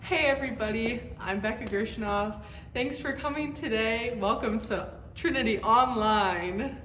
Hey everybody, I'm Becca Gershnoff. Thanks for coming today. Welcome to Trinity Online.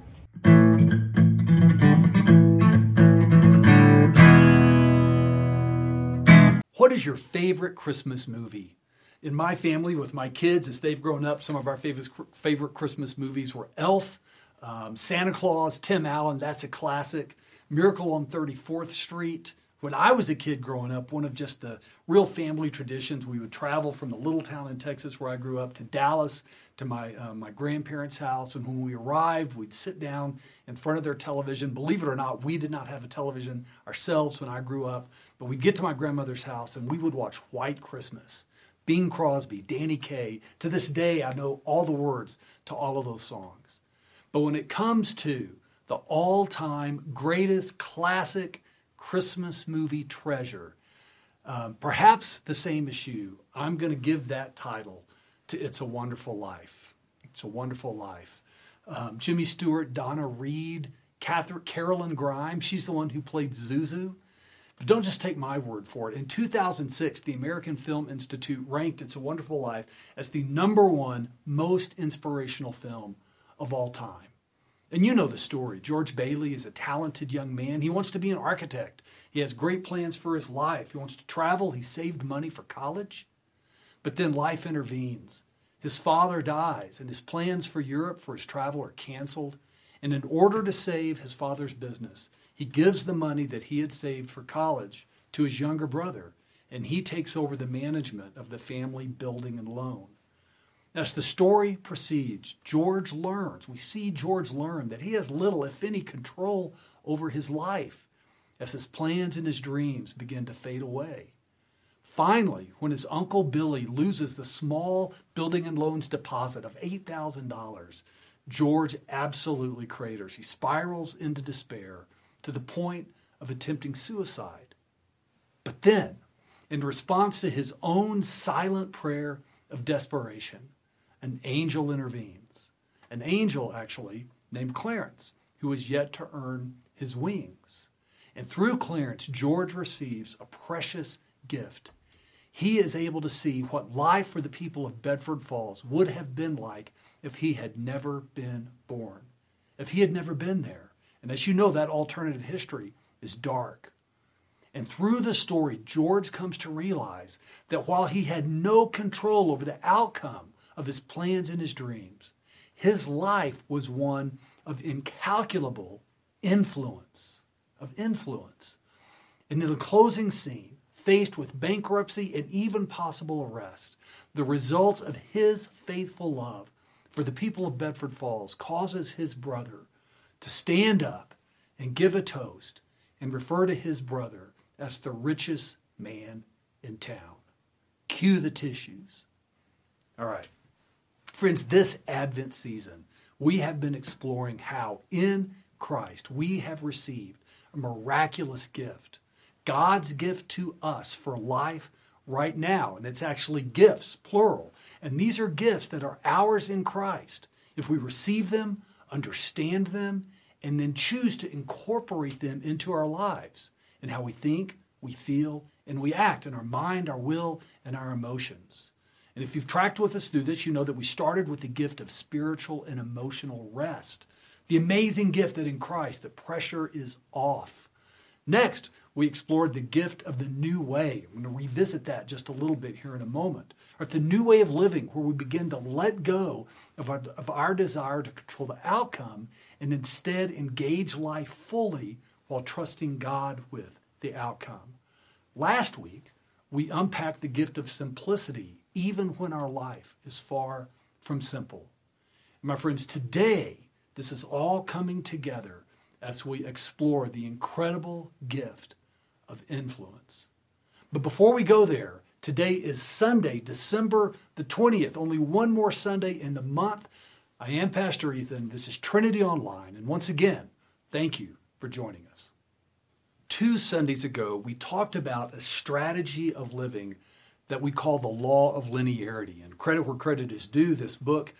What is your favorite Christmas movie? In my family, with my kids, as they've grown up, some of our favorite Christmas movies were Elf, Santa Claus, Tim Allen, that's a classic, Miracle on 34th Street. When I was a kid growing up, one of just the real family traditions, we would travel from the little town in Texas where I grew up to Dallas to my grandparents' house. And when we arrived, we'd sit down in front of their television. Believe it or not, we did not have a television ourselves when I grew up. But we'd get to my grandmother's house and we would watch White Christmas. Bing Crosby, Danny Kaye. To this day, I know all the words to all of those songs. But when it comes to the all-time greatest classic Christmas movie treasure, perhaps the same as you, I'm going to give that title to It's a Wonderful Life. It's a Wonderful Life. Jimmy Stewart, Donna Reed, Carolyn Grimes, she's the one who played Zuzu. But don't just take my word for it. In 2006, the American Film Institute ranked It's a Wonderful Life as the #1 most inspirational film of all time. And you know the story. George Bailey is a talented young man. He wants to be an architect. He has great plans for his life. He wants to travel. He saved money for college. But then life intervenes. His father dies, and his plans for Europe for his travel are canceled. And in order to save his father's business, he gives the money that he had saved for college to his younger brother, and he takes over the management of the family building and loan. As the story proceeds, we see George learn that he has little, if any, control over his life as his plans and his dreams begin to fade away. Finally, when his Uncle Billy loses the small building and loans deposit of $8,000, George absolutely craters. He spirals into despair to the point of attempting suicide. But then, in response to his own silent prayer of desperation, an angel intervenes. An angel, actually, named Clarence, who is yet to earn his wings. And through Clarence, George receives a precious gift. He is able to see what life for the people of Bedford Falls would have been like if he had never been born, if he had never been there. And as you know, that alternative history is dark. And through the story, George comes to realize that while he had no control over the outcome of his plans and his dreams, his life was one of incalculable influence. And in the closing scene, faced with bankruptcy and even possible arrest, the results of his faithful love for the people of Bedford Falls causes his brother to stand up and give a toast and refer to his brother as the richest man in town. Cue the tissues. All right. Friends, this Advent season, we have been exploring how in Christ we have received a miraculous gift. God's gift to us for life right now. And it's actually gifts, plural. And these are gifts that are ours in Christ. If we receive them, understand them, and then choose to incorporate them into our lives and how we think, we feel, and we act in our mind, our will, and our emotions. And if you've tracked with us through this, you know that we started with the gift of spiritual and emotional rest. The amazing gift that in Christ, the pressure is off. Next, we explored the gift of the new way. I'm going to revisit that just a little bit here in a moment. Or the new way of living, where we begin to let go of our desire to control the outcome and instead engage life fully while trusting God with the outcome. Last week, we unpacked the gift of simplicity, even when our life is far from simple. My friends, today, this is all coming together as we explore the incredible gift of influence. But before we go there, today is Sunday, December the 20th, only one more Sunday in the month. I am Pastor Ethan. This is Trinity Online. And once again, thank you for joining us. 2 Sundays ago, we talked about a strategy of living that we call the law of linearity. And credit where credit is due, this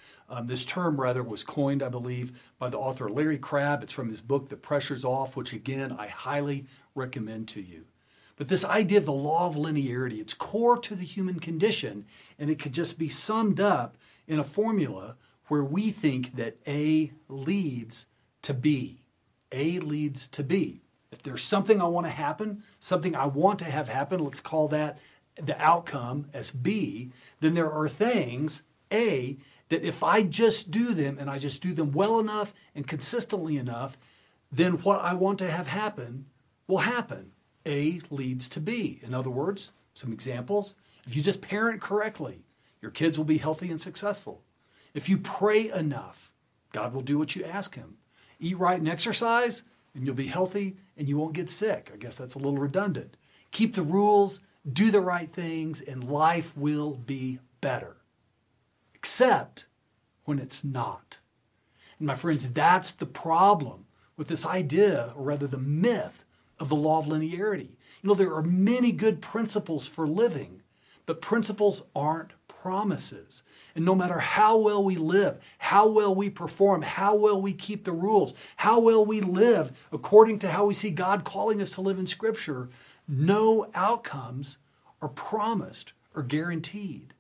term was coined, I believe, by the author Larry Crabb. It's from his book, The Pressure's Off, which again, I highly recommend to you. But this idea of the law of linearity, it's core to the human condition, and it could just be summed up in a formula where we think that A leads to B. A leads to B. If there's something I want to happen, something I want to have happen, let's call that the outcome as B, then there are things, A, that if I just do them and I just do them well enough and consistently enough, then what I want to have happen will happen. A leads to B. In other words, some examples. If you just parent correctly, your kids will be healthy and successful. If you pray enough, God will do what you ask him. Eat right and exercise, and you'll be healthy and you won't get sick. I guess that's a little redundant. Keep the rules, do the right things, and life will be better. Except when it's not. And my friends, that's the problem with this idea, or rather the myth, of the law of linearity. You know, there are many good principles for living, but principles aren't promises. And no matter how well we live, how well we perform, how well we keep the rules, how well we live according to how we see God calling us to live in Scripture, no outcomes are promised or guaranteed.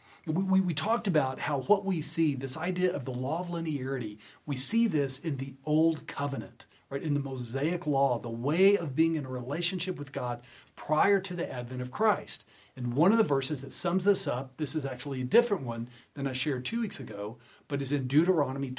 We talked about how what we see, this idea of the law of linearity, we see this in the Old Covenant. Right, in the Mosaic Law, the way of being in a relationship with God prior to the advent of Christ. And one of the verses that sums this up, this is actually a different one than I shared 2 weeks ago, but is in Deuteronomy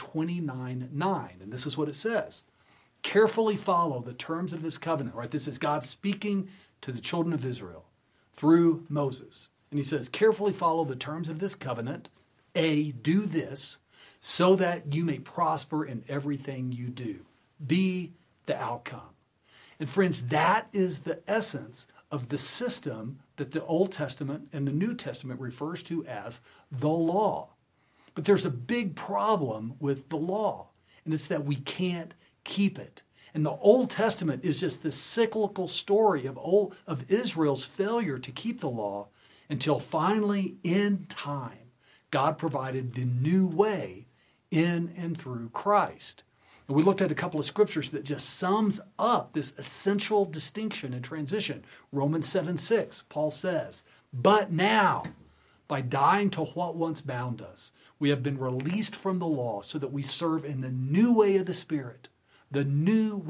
29:9. And this is what it says. Carefully follow the terms of this covenant. Right, this is God speaking to the children of Israel through Moses. And he says, carefully follow the terms of this covenant. A, do this so that you may prosper in everything you do. Be the outcome. And friends, that is the essence of the system that the Old Testament and the New Testament refers to as the law. But there's a big problem with the law, and it's that we can't keep it. And the Old Testament is just this cyclical story of Israel's failure to keep the law until finally, in time, God provided the new way in and through Christ. And we looked at a couple of scriptures that just sums up this essential distinction and transition. Romans 7:6, Paul says, but now, by dying to what once bound us, we have been released from the law so that we serve in the new way of the Spirit, and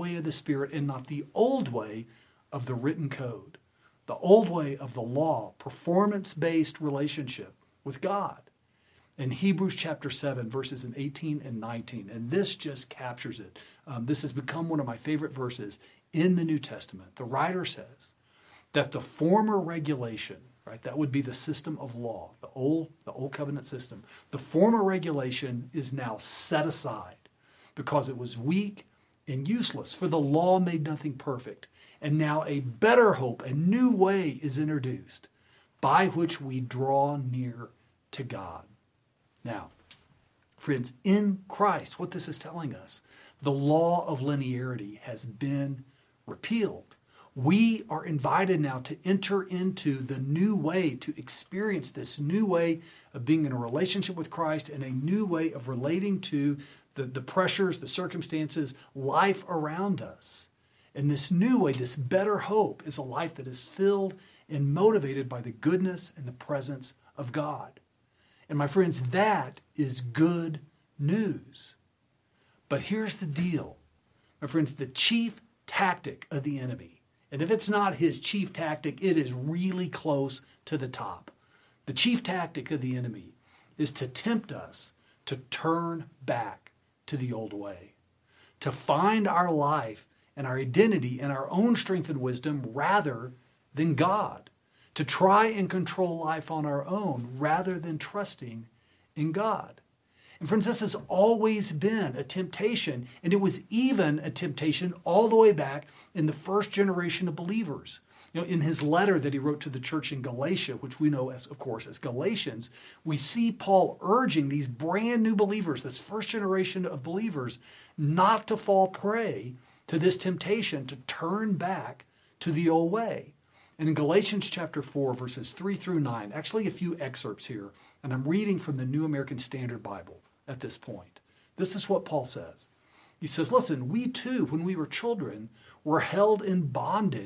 not the old way of the written code, the old way of the law, performance-based relationship with God. In Hebrews chapter 7, verses 18 and 19, and this just captures it. This has become one of my favorite verses in the New Testament. The writer says that the former regulation, right, that would be the system of law, the old covenant system, the former regulation is now set aside because it was weak and useless, for the law made nothing perfect. And now a better hope, a new way is introduced by which we draw near to God. Now, friends, in Christ, what this is telling us, the law of linearity has been repealed. We are invited now to enter into the new way, to experience this new way of being in a relationship with Christ and a new way of relating to the pressures, the circumstances, life around us. And this new way, this better hope, is a life that is filled and motivated by the goodness and the presence of God. And my friends, that is good news. But here's the deal. My friends, the chief tactic of the enemy, and if it's not his chief tactic, it is really close to the top. The chief tactic of the enemy is to tempt us to turn back to the old way, to find our life and our identity in our own strength and wisdom rather than God, to try and control life on our own rather than trusting in God. And friends, this has always been a temptation, and it was even a temptation all the way back in the first generation of believers. You know, in his letter that he wrote to the church in Galatia, which we know as, of course, as Galatians, we see Paul urging these brand new believers, this first generation of believers, not to fall prey to this temptation to turn back to the old way. And in Galatians chapter 4, verses 3 through 9, actually a few excerpts here, and I'm reading from the New American Standard Bible at this point. This is what Paul says. He says, listen, we too, when we were children, were held in bondage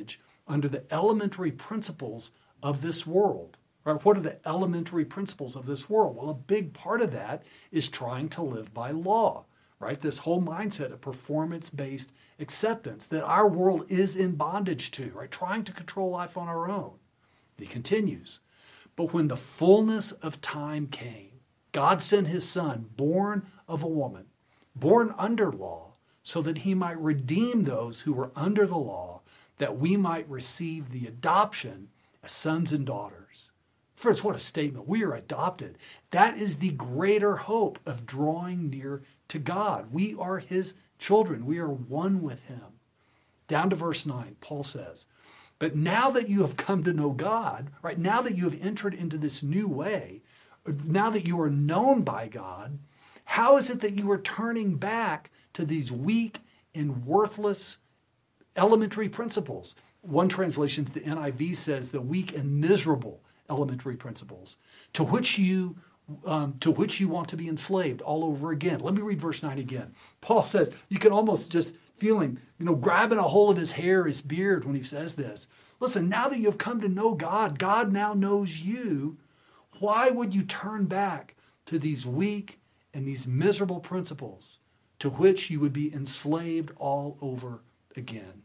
under the elementary principles of this world. Right? What are the elementary principles of this world? Well, a big part of that is trying to live by law, right? This whole mindset of performance-based acceptance that our world is in bondage to, right? Trying to control life on our own. He continues, but when the fullness of time came, God sent his son, born of a woman, born under law, so that he might redeem those who were under the law, that we might receive the adoption as sons and daughters. Friends, what a statement. We are adopted. That is the greater hope of drawing near to God. We are his children. We are one with him. Down to verse 9, Paul says, but now that you have come to know God, right, now that you have entered into this new way, now that you are known by God, how is it that you are turning back to these weak and worthless elementary principles? One translation, the NIV, says the weak and miserable elementary principles to which you want to be enslaved all over again. Let me read verse 9 again. Paul says, you can almost just feel him, grabbing a hold of his hair, his beard when he says this. Listen, now that you have come to know God, God now knows you. Why would you turn back to these weak and these miserable principles to which you would be enslaved all over again?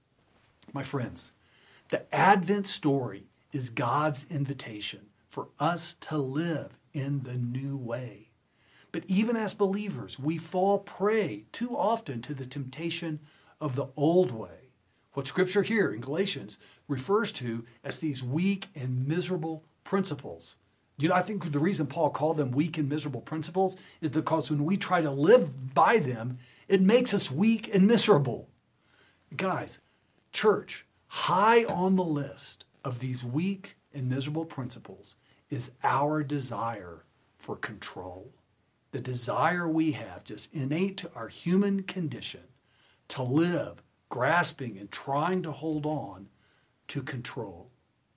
My friends, the Advent story is God's invitation for us to live in the new way. But even as believers, we fall prey too often to the temptation of the old way, what Scripture here in Galatians refers to as these weak and miserable principles. I think the reason Paul called them weak and miserable principles is because when we try to live by them, it makes us weak and miserable. Guys, church, high on the list of these weak and miserable principles is our desire for control. The desire we have, just innate to our human condition, to live grasping and trying to hold on to control.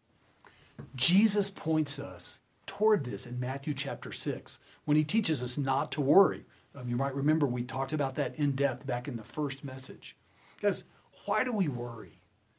Jesus points us toward this in Matthew chapter 6 when he teaches us not to worry. You might remember we talked about that in depth back in the first message. Guys, why do we worry?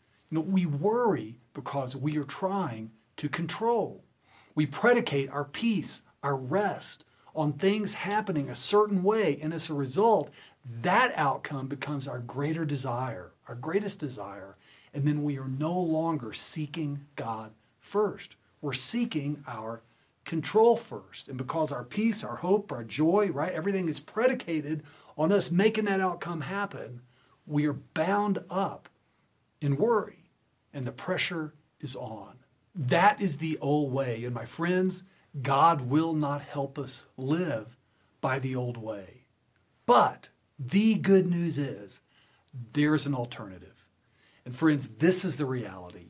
We worry because we are trying to control. We predicate our peace, our rest, on things happening a certain way, and as a result, that outcome becomes our greater desire, our greatest desire, and then we are no longer seeking God first. We're seeking our control first, and because our peace, our hope, our joy, right, everything is predicated on us making that outcome happen, we are bound up in worry, and the pressure is on. That is the old way, and my friends, God will not help us live by the old way. But the good news is there's an alternative. And friends, this is the reality.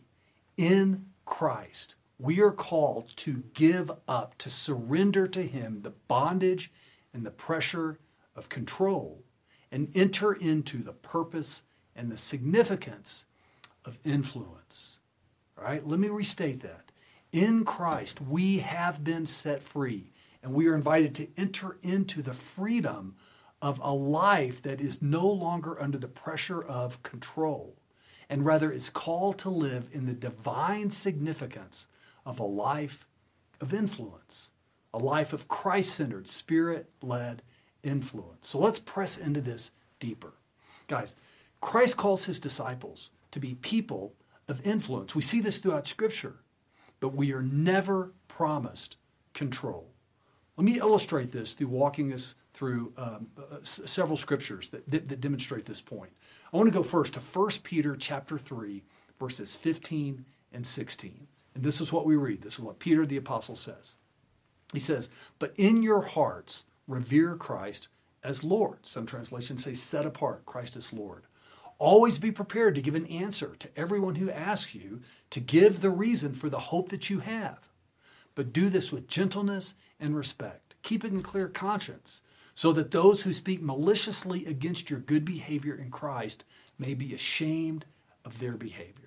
In Christ, we are called to give up, to surrender to him the bondage and the pressure of control and enter into the purpose and the significance of influence. All right, let me restate that. In Christ, we have been set free, and we are invited to enter into the freedom of a life that is no longer under the pressure of control, and rather is called to live in the divine significance of a life of influence, a life of Christ-centered, Spirit-led influence. So let's press into this deeper. Guys, Christ calls his disciples to be people of influence. We see this throughout Scripture. But we are never promised control. Let me illustrate this through walking us through several scriptures that demonstrate this point. I want to go first to 1 Peter chapter 3, verses 15 and 16. And this is what we read. This is what Peter the apostle says. He says, but in your hearts revere Christ as Lord. Some translations say set apart Christ as Lord. Always be prepared to give an answer to everyone who asks you to give the reason for the hope that you have. But do this with gentleness and respect, keeping a clear conscience, so that those who speak maliciously against your good behavior in Christ may be ashamed of their behavior.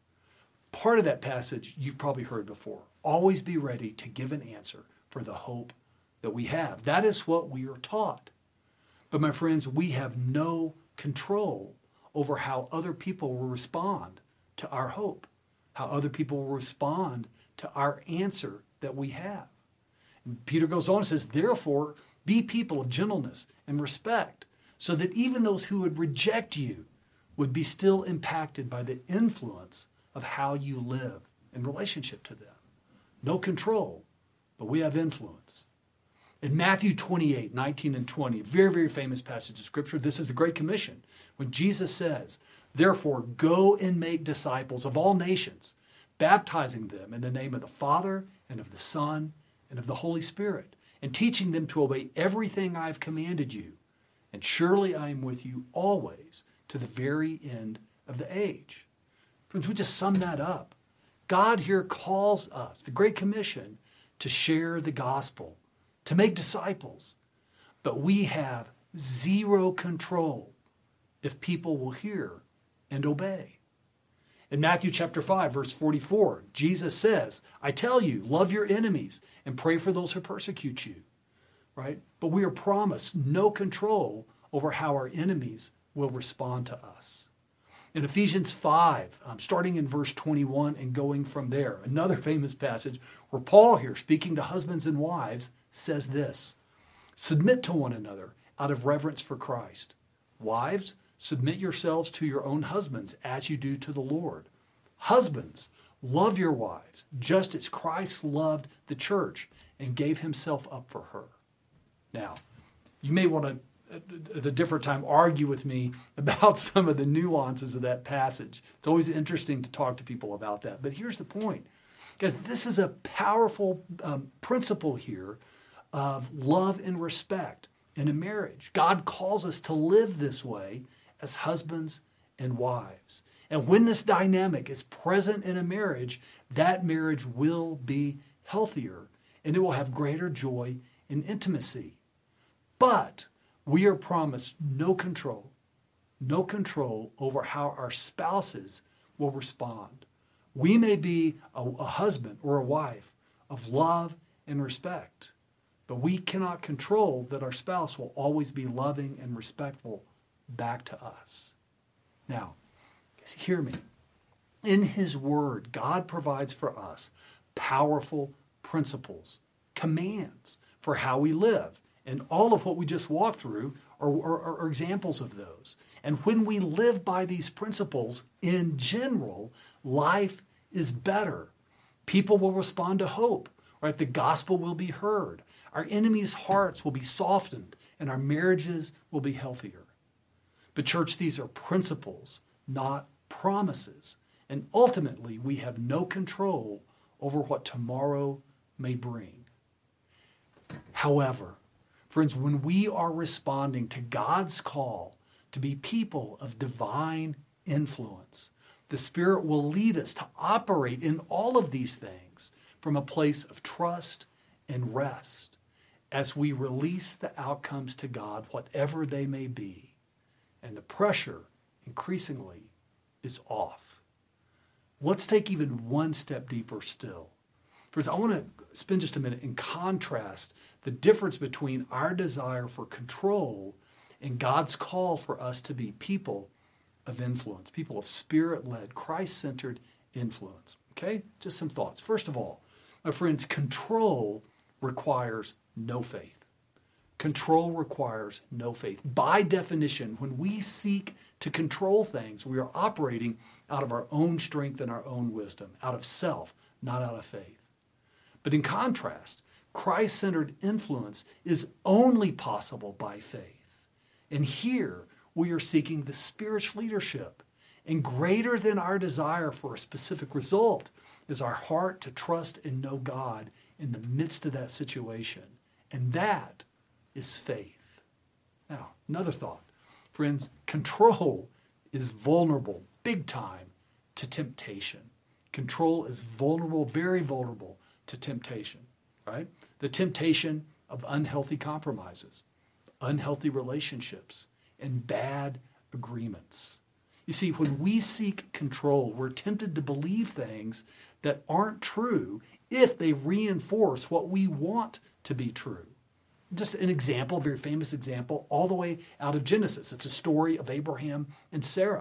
Part of that passage you've probably heard before. Always be ready to give an answer for the hope that we have. That is what we are taught. But my friends, we have no control over how other people will respond to our hope, how other people will respond to our answer that we have. And Peter goes on and says, therefore, be people of gentleness and respect, so that even those who would reject you would be still impacted by the influence of how you live in relationship to them. No control, but we have influence. In Matthew 28, 19 and 20, a very, very famous passage of Scripture, this is the Great Commission, when Jesus says, therefore, go and make disciples of all nations, baptizing them in the name of the Father and of the Son and of the Holy Spirit, and teaching them to obey everything I have commanded you. And surely I am with you always to the very end of the age. Friends, we just sum that up. God here calls us, the Great Commission, to share the gospel, to make disciples. But we have zero control if people will hear and obey. In Matthew chapter 5, verse 44, Jesus says, I tell you, love your enemies and pray for those who persecute you. Right? But we are promised no control over how our enemies will respond to us. In Ephesians 5, starting in verse 21 and going from there, another famous passage where Paul here, speaking to husbands and wives, says this, submit to one another out of reverence for Christ. Wives, submit yourselves to your own husbands as you do to the Lord. Husbands, love your wives, just as Christ loved the church and gave himself up for her. Now, you may want to, at a different time, argue with me about some of the nuances of that passage. It's always interesting to talk to people about that. But here's the point. Because this is a powerful principle here of love and respect in a marriage. God calls us to live this way as husbands and wives. And when this dynamic is present in a marriage, that marriage will be healthier and it will have greater joy and intimacy. But we are promised no control over how our spouses will respond. We may be a husband or a wife of love and respect, but we cannot control that our spouse will always be loving and respectful back to us. Now, hear me. In His Word, God provides for us powerful principles, commands for how we live. And all of what we just walked through are examples of those. And when we live by these principles, in general, life is better. People will respond to hope, right? The gospel will be heard. Our enemies' hearts will be softened, and our marriages will be healthier. But church, these are principles, not promises. And ultimately, we have no control over what tomorrow may bring. However, friends, when we are responding to God's call to be people of divine influence, the Spirit will lead us to operate in all of these things from a place of trust and rest as we release the outcomes to God, whatever they may be. And the pressure, increasingly, is off. Let's take even one step deeper still. Friends, I want to spend just a minute and contrast the difference between our desire for control and God's call for us to be people of influence, people of Spirit-led, Christ-centered influence. Okay? Just some thoughts. First of all, my friends, control requires no faith. Control requires no faith. By definition, when we seek to control things, we are operating out of our own strength and our own wisdom, out of self, not out of faith. But in contrast, Christ-centered influence is only possible by faith. And here we are seeking the Spirit's leadership. And greater than our desire for a specific result is our heart to trust and know God in the midst of that situation. And that is faith. Now, another thought. Friends, control is vulnerable, big time, to temptation. Control is vulnerable, very vulnerable to temptation, right? The temptation of unhealthy compromises, unhealthy relationships, and bad agreements. You see, when we seek control, we're tempted to believe things that aren't true if they reinforce what we want to be true. Just an example, a very famous example, all the way out of Genesis. It's a story of Abraham and Sarah.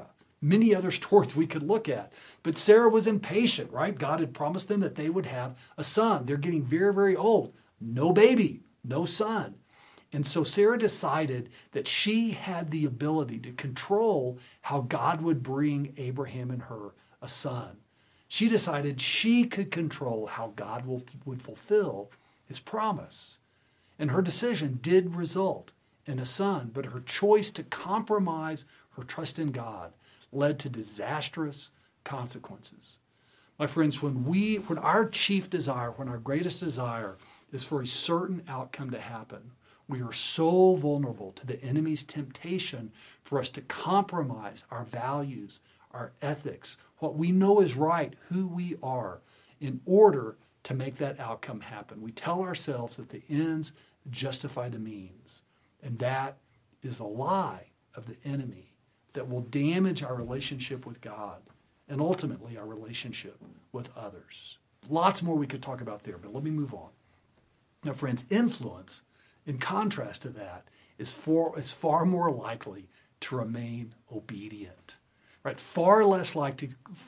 many other stories we could look at. But Sarah was impatient, right? God had promised them that they would have a son. They're getting very, very old. No baby, no son. And so Sarah decided that she had the ability to control how God would bring Abraham and her a son. She decided she could control how God would fulfill his promise. And her decision did result in a son, but her choice to compromise her trust in God led to disastrous consequences. My friends, when our chief desire, when our greatest desire is for a certain outcome to happen, we are so vulnerable to the enemy's temptation for us to compromise our values, our ethics, what we know is right, who we are, in order to make that outcome happen. We tell ourselves that the ends justify the means, and that is a lie of the enemy that will damage our relationship with God and ultimately our relationship with others. Lots more we could talk about there, but let me move on. Now, friends, influence, in contrast to that, is far more likely to remain obedient, right? Far less likely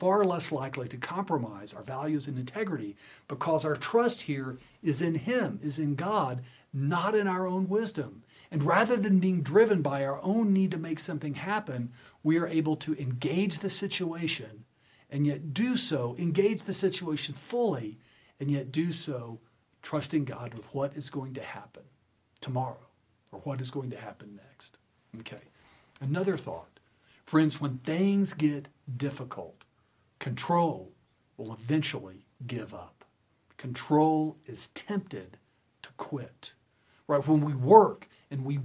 to compromise our values and integrity, because our trust here is in Him, is in God, not in our own wisdom. And rather than being driven by our own need to make something happen, we are able to engage the situation and yet engage the situation fully, and yet do so trusting God with what is going to happen tomorrow or what is going to happen next. Okay. Another thought. Friends, when things get difficult, control will eventually give up. Control is tempted to quit. Right? When we work and we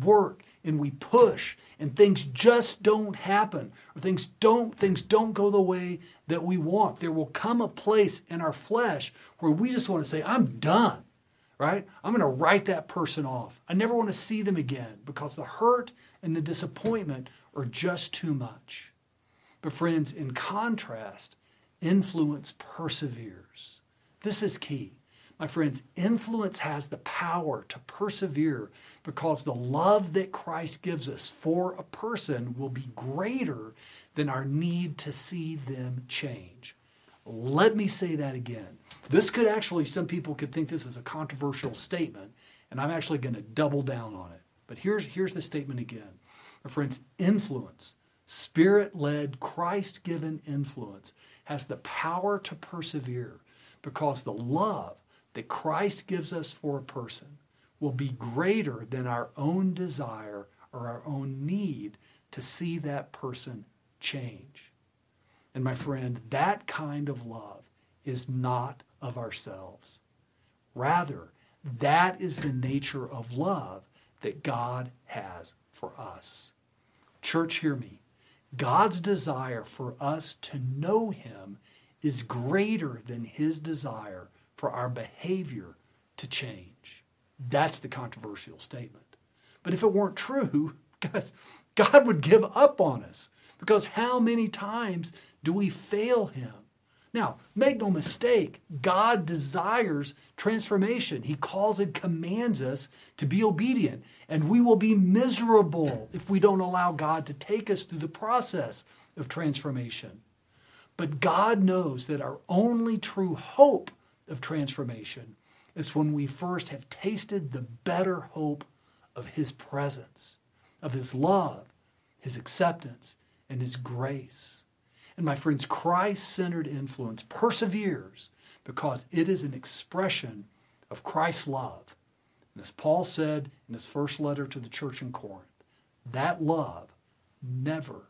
push and things just don't happen, or things don't go the way that we want, there will come a place in our flesh where we just want to say, I'm done. Right? I'm going to write that person off. I never want to see them again, because the hurt and the disappointment are just too much. But friends, in contrast, influence perseveres. This is key. My friends, influence has the power to persevere because the love that Christ gives us for a person will be greater than our need to see them change. Let me say that again. This could actually, some people could think this is a controversial statement, and I'm actually going to double down on it. But here's the statement again. My friends, influence, Spirit-led, Christ-given influence, has the power to persevere because the love that Christ gives us for a person will be greater than our own desire or our own need to see that person change. And my friend, that kind of love is not of ourselves. Rather, that is the nature of love that God has for us. Church, hear me. God's desire for us to know Him is greater than His desire for our behavior to change. That's the controversial statement. But if it weren't true, guys, God would give up on us, because how many times do we fail Him? Now, make no mistake, God desires transformation. He calls and commands us to be obedient, and we will be miserable if we don't allow God to take us through the process of transformation. But God knows that our only true hope of transformation is when we first have tasted the better hope of His presence, of His love, His acceptance, and His grace. And my friends, Christ-centered influence perseveres because it is an expression of Christ's love. And as Paul said in his first letter to the church in Corinth, that love never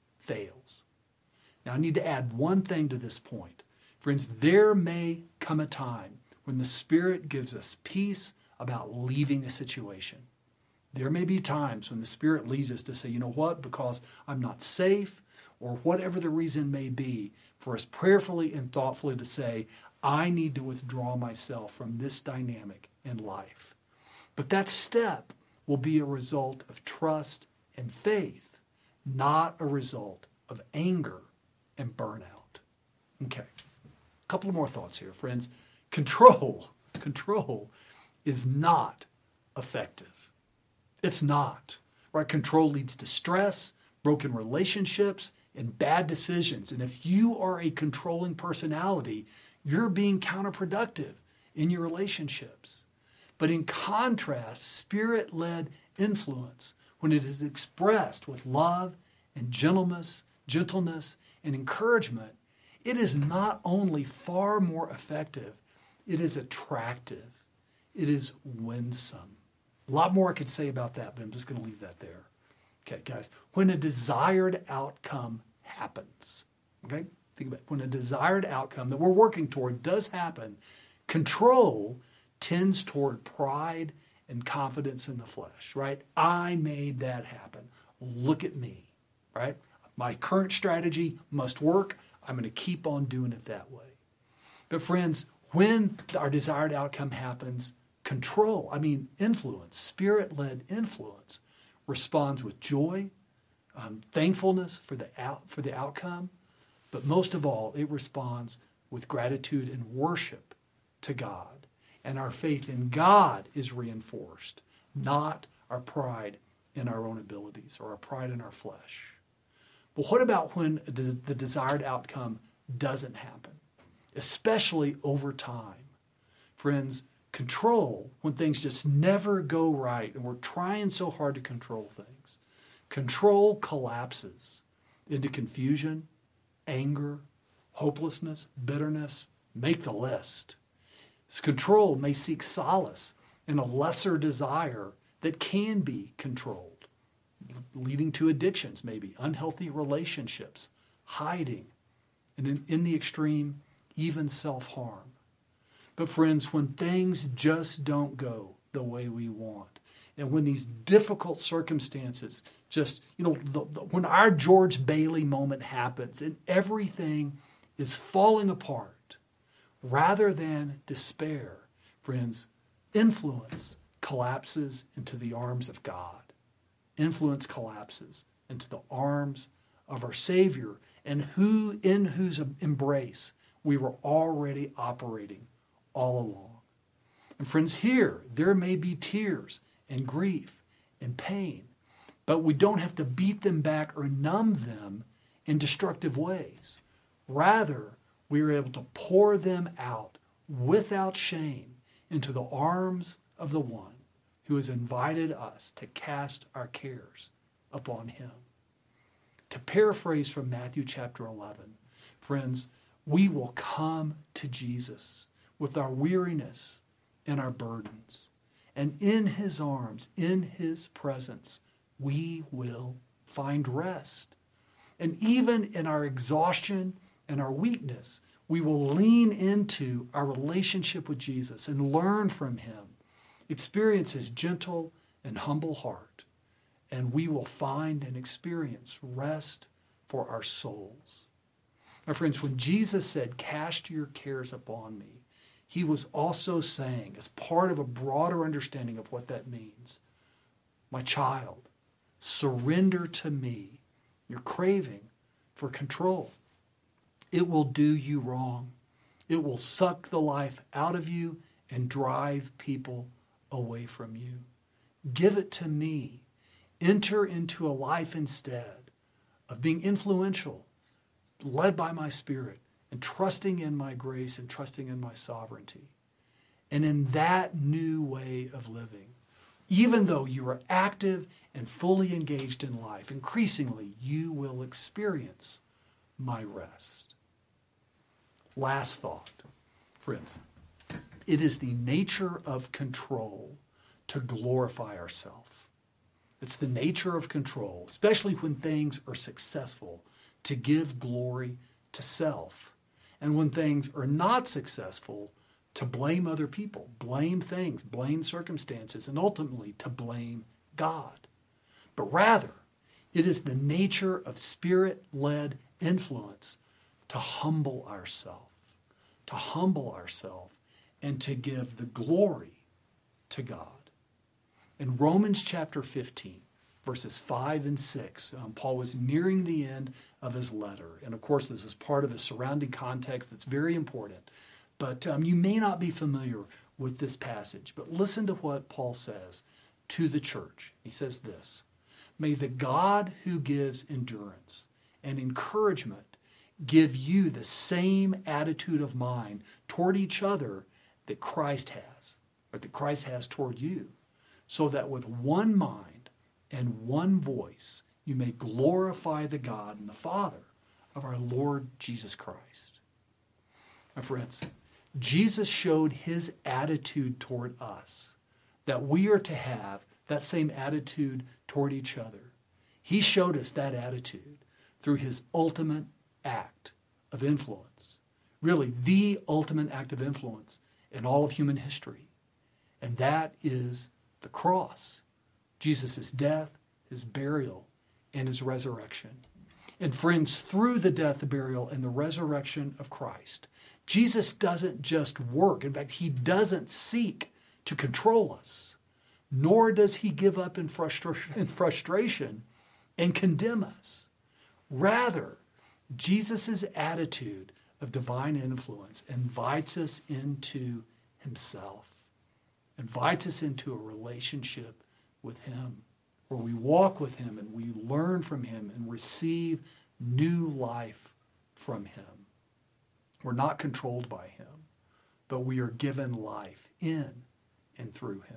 fails. Now, I need to add one thing to this point. Friends, there may come a time when the Spirit gives us peace about leaving a situation. There may be times when the Spirit leads us to say, you know what, because I'm not safe, or whatever the reason may be, for us prayerfully and thoughtfully to say, I need to withdraw myself from this dynamic in life. But that step will be a result of trust and faith, not a result of anger and burnout. Okay, a couple more thoughts here, friends. Control is not effective. It's not. Right? Control leads to stress, broken relationships, and bad decisions. And if you are a controlling personality, you're being counterproductive in your relationships. But in contrast, Spirit-led influence, when it is expressed with love and gentleness and encouragement, it is not only far more effective, it is attractive. It is winsome. A lot more I could say about that, but I'm just going to leave that there. Okay, guys, when a desired outcome happens, okay, think about it. When a desired outcome that we're working toward does happen, control tends toward pride and confidence in the flesh, right? I made that happen. Look at me, right? My current strategy must work. I'm going to keep on doing it that way. But friends, when our desired outcome happens, influence, Spirit-led influence, responds with joy, thankfulness for the outcome, but most of all, it responds with gratitude and worship to God. And our faith in God is reinforced, not our pride in our own abilities or our pride in our flesh. But what about when the desired outcome doesn't happen, especially over time? Friends, control, when things just never go right and we're trying so hard to control things, control collapses into confusion, anger, hopelessness, bitterness. Make the list. Control may seek solace in a lesser desire that can be controlled, leading to addictions, maybe unhealthy relationships, hiding, and in the extreme, even self-harm. But friends, when things just don't go the way we want, and when these difficult circumstances when our George Bailey moment happens and everything is falling apart, rather than despair, friends, influence collapses into the arms of God. Influence collapses into the arms of our Savior, and in whose embrace we were already operating all along. And friends, there may be tears and grief and pain, but we don't have to beat them back or numb them in destructive ways. Rather, we are able to pour them out without shame into the arms of the one who has invited us to cast our cares upon him. To paraphrase from Matthew chapter 11, friends, we will come to Jesus with our weariness and our burdens. And in his arms, in his presence, we will find rest. And even in our exhaustion and our weakness, we will lean into our relationship with Jesus and learn from him, experience his gentle and humble heart, and we will find and experience rest for our souls. My friends, when Jesus said, "Cast your cares upon me," he was also saying, as part of a broader understanding of what that means, my child, surrender to me your craving for control. It will do you wrong. It will suck the life out of you and drive people away from you. Give it to me. Enter into a life instead of being influential, led by my Spirit, and trusting in my grace and trusting in my sovereignty. And in that new way of living, even though you are active and fully engaged in life, increasingly you will experience my rest. Last thought, friends. It is the nature of control to glorify ourselves. It's the nature of control, especially when things are successful, to give glory to self. And when things are not successful, to blame other people, blame things, blame circumstances, and ultimately to blame God. But rather, it is the nature of Spirit-led influence to humble ourselves, and to give the glory to God. In Romans chapter 15, verses 5 and 6, Paul was nearing the end of his letter. And of course, this is part of a surrounding context that's very important. But you may not be familiar with this passage. But listen to what Paul says to the church. He says this: "May the God who gives endurance and encouragement give you the same attitude of mind toward each other that Christ has, or that Christ has toward you, so that with one mind and one voice you may glorify the God and the Father of our Lord Jesus Christ. My friends, Jesus showed his attitude toward us, that we are to have that same attitude toward each other. He showed us that attitude through his ultimate act of influence, really the ultimate act of influence in all of human history, and that is the cross, Jesus' death, his burial, and his resurrection. And friends, through the death, the burial, and the resurrection of Christ, Jesus doesn't just work. In fact, he doesn't seek to control us, nor does he give up in frustration and condemn us. Rather, Jesus' attitude of divine influence invites us into himself, invites us into a relationship with him, where we walk with him and we learn from him and receive new life from him. We're not controlled by him, but we are given life in and through him.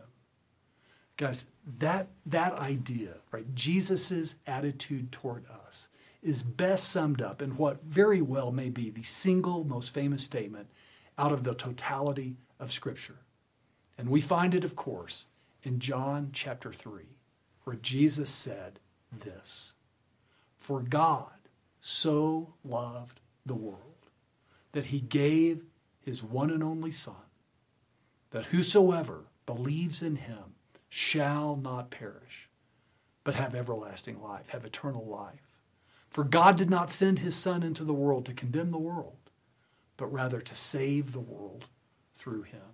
Guys, that idea, right, Jesus' attitude toward us is best summed up in what very well may be the single most famous statement out of the totality of Scripture. And we find it, of course, in John chapter 3, where Jesus said this: "For God so loved the world that he gave his one and only Son, that whosoever believes in him shall not perish, but have everlasting life," have eternal life. "For God did not send his Son into the world to condemn the world, but rather to save the world through him."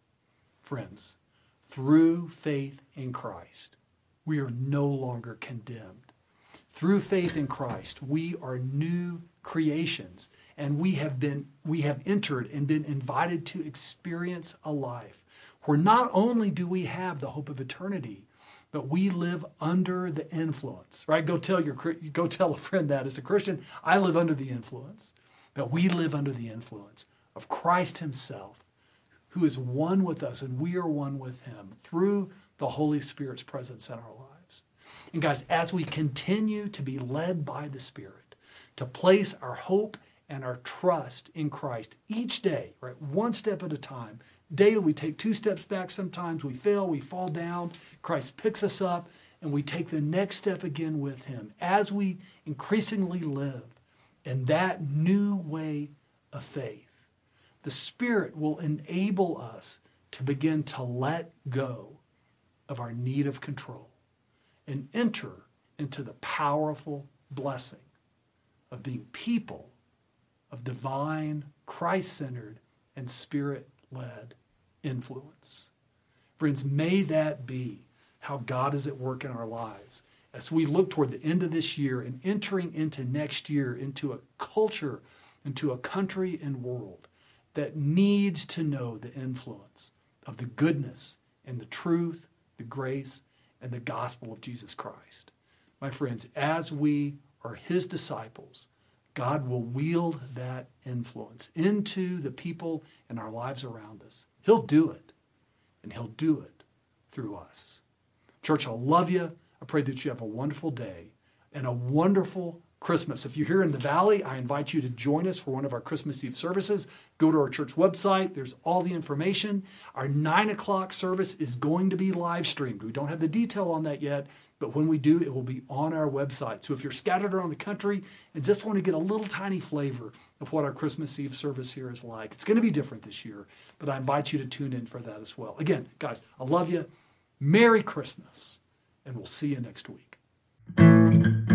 Friends, through faith in Christ, we are no longer condemned. Through faith in Christ, we are new creations, and we have entered and been invited to experience a life where not only do we have the hope of eternity, but we live under the influence, right? Go tell a friend that as a Christian, I live under the influence. But we live under the influence of Christ himself, who is one with us, and we are one with him through the Holy Spirit's presence in our lives. And guys, as we continue to be led by the Spirit, to place our hope and our trust in Christ each day, right, one step at a time. Daily, we take 2 steps back sometimes, we fail, we fall down, Christ picks us up, and we take the next step again with him as we increasingly live in that new way of faith. The Spirit will enable us to begin to let go of our need of control and enter into the powerful blessing of being people of divine, Christ-centered, and Spirit-led influence. Friends, may that be how God is at work in our lives as we look toward the end of this year and entering into next year, into a culture, into a country and world that needs to know the influence of the goodness and the truth, the grace, and the gospel of Jesus Christ. My friends, as we are his disciples, God will wield that influence into the people in our lives around us. He'll do it, and he'll do it through us. Church, I love you. I pray that you have a wonderful day and a wonderful Christmas. If you're here in the Valley, I invite you to join us for one of our Christmas Eve services. Go to our church website. There's all the information. Our 9 o'clock service is going to be live streamed. We don't have the detail on that yet, but when we do, it will be on our website. So if you're scattered around the country and just want to get a little tiny flavor of what our Christmas Eve service here is like, it's going to be different this year, but I invite you to tune in for that as well. Again, guys, I love you. Merry Christmas, and we'll see you next week.